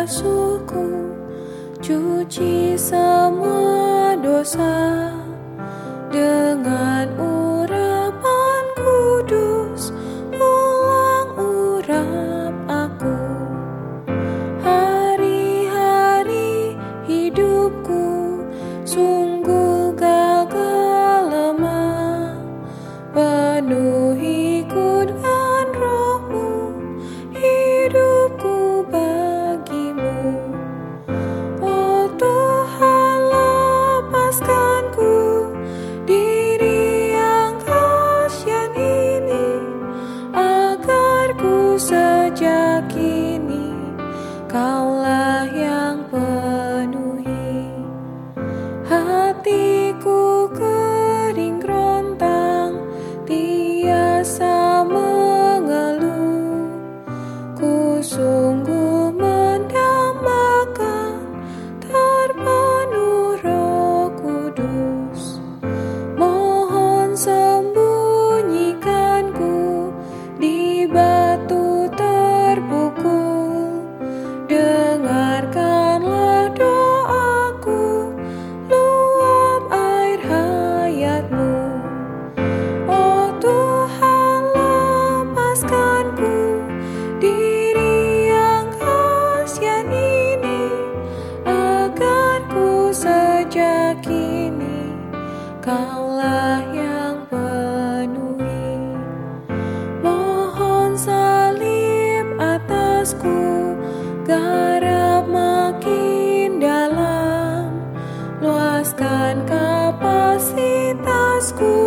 basuhku, cuci semua dosa dengan urapan kudus, ulang urap aku. Hari-hari hidupku sungguh gagal lemah, penuhiku dengan roh-Mu, hidupku bagimu. Oh Tuhan, lepaskanku diri yang kasihan ini, agar ku sejak kini Kaulah yang penuhi. Hatiku kering rontang, tiasa mengeluh. Ku sungguh mendambakan, terpenuh Roh Kudus. Mohon sembunyikanku di batu terpukul. Dengarkanlah doaku, luap air hayat-Mu. Oh Tuhan, lepaskanku diri yang kasihan ini, agar ku sejak kini Kaulah yang penuhi. Mohon salib atasku, garap makin dalam, luaskan kapasitasku